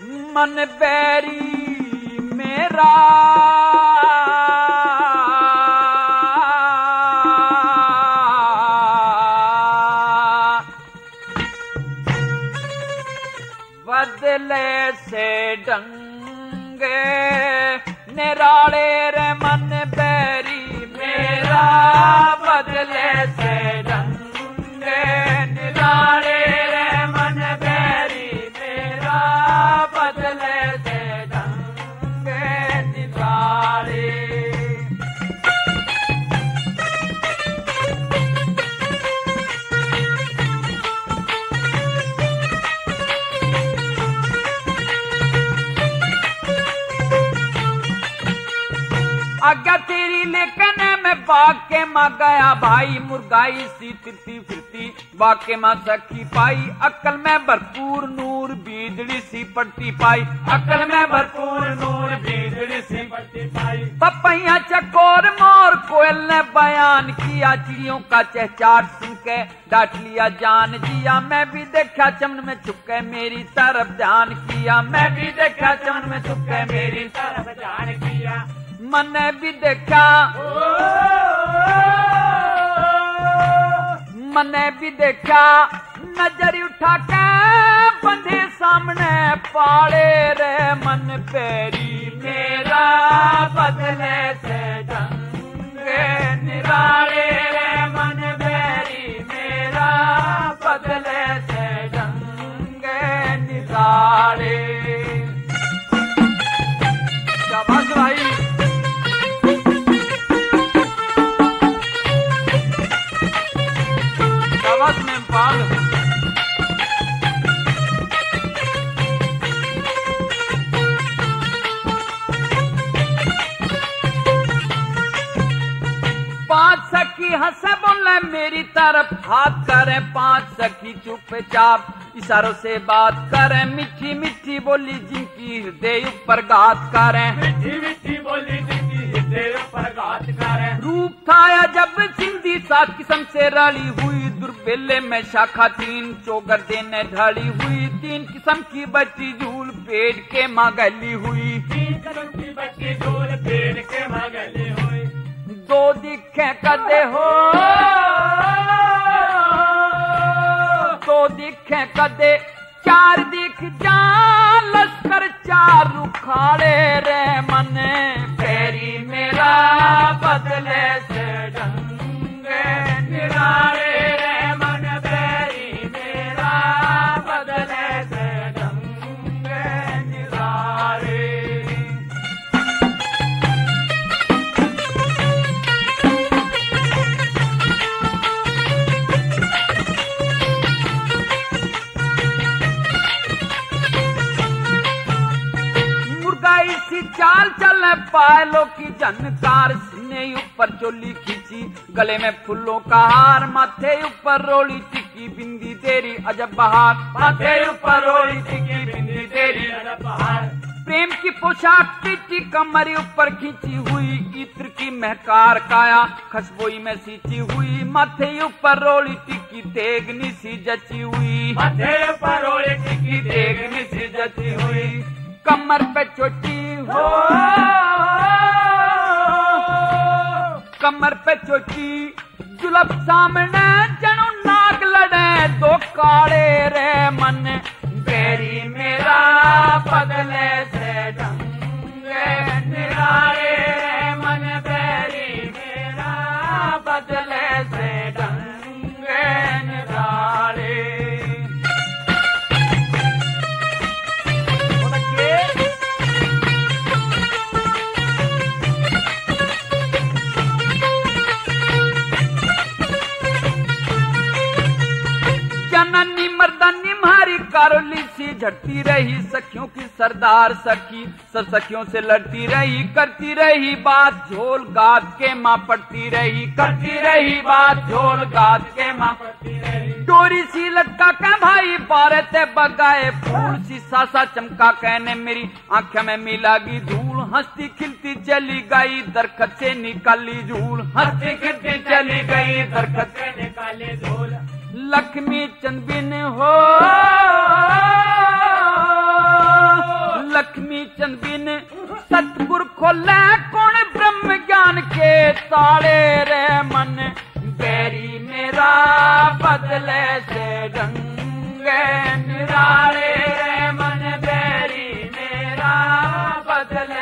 मन बैरी मेरा बदले से डंगे निराले रे मन बैरी मेरा बदले से डंगे निराले रे मन बैरी मेरा बदले से डंगे निराले आज्ञा तेरी लेकिन मैं बाग के माँ गया भाई मुर्गाई सी तिरती फिरती बाग के माँ सखी पाई अक्ल में भरपूर नूर बीजड़ी सी पड़ती पाई अक्ल में भरपूर नूर बीजड़ी सी पड़ती पाई पपैया चकोर मोर कोयल ने बयान किया चिड़ियों का चहचाट सुन के डांट लिया जान जिया मैं भी देखा चमन में छुप के मेरी तरफ ध्यान किया मैं भी देखा चमन में छुप के मेरी तरफ ध्यान किया मैंने भी देखा मैंने भी देखा नजर उठा के बंधे सामने पाले रे मन पेरी मेरा बदले से ढंगे निराले रे मन पेरी मेरा बदले से ढंगे निराले शाबाश भाई में पाल पांच सखी हंसे बोले मेरी तरफ हाथ करे पांच सखी चुपचाप इशारों से बात करे मीठी मीठी बोली जिनकी हृदय ऊपर घात करे मीठी मीठी बोली जिनकी हृदय ऊपर घात करे रूप था जब सिंधी सात किस्म से रली हुई दुर्बेले में शाखा तीन चौगर देने ढली हुई तीन किस्म की बच्ची झूल पेड़ के माँ गली हुई तीन किस्म की बच्ची झूल पेड़ के माँ गली हुई दो दिखे कदे हो दो दिखे कदे चार दिख जान लश्कर चार रुखाड़े रे मन फेरी मेरा बदले से ढंगे निराले रे मन फेरी मेरा बदले से ढंगे निराले इसी चाल चल पायलों की जनकार सीने ऊपर चोली खींची गले में फूलों का हार माथे ऊपर रोली टिकी बिंदी तेरी अजब बहार माथे ऊपर रोली टिकी बिंदी तेरी अजब बहार प्रेम की पोशाक पीटी कमरी ऊपर खींची हुई इत्र की महकार काया खुशबोई में सींची हुई माथे ऊपर रोली टिकी तेगनी सी जची हुई माथे ऊपर रोली टिकी तेगनी सी जची हुई कमर पे चोटी हो कमर पे चोटी जुलब सामने जनु नाग लड़े दो काले रे मन बेरी मेरा बदले से ढंगे निराले रे मन बेरी मेरा बदले से ढंगे निराले जननी मर्दानी मारी कारोली सी झड़ती रही सखियों की सरदार सखी सब सखियों से लड़ती रही करती रही बात झोल गात के माँ पड़ती रही करती रही बात झोल गात के माँ पड़ती रही डोरी सी लटका के भाई बारे ते बगाए फूल सी सासा चमका कहने मेरी आंखें में मिलागी धूल हंसती खिलती चली गई दरखत से निकाली झूल हंसती खिलती चली गई दरखत से निकाली धूल लक्ष्मी चंद बिन हो खोले कौन ब्रह्म ज्ञान के ताले रे मन बैरी मेरा बदले से ढंगे निराले रे मन बैरी मेरा बदले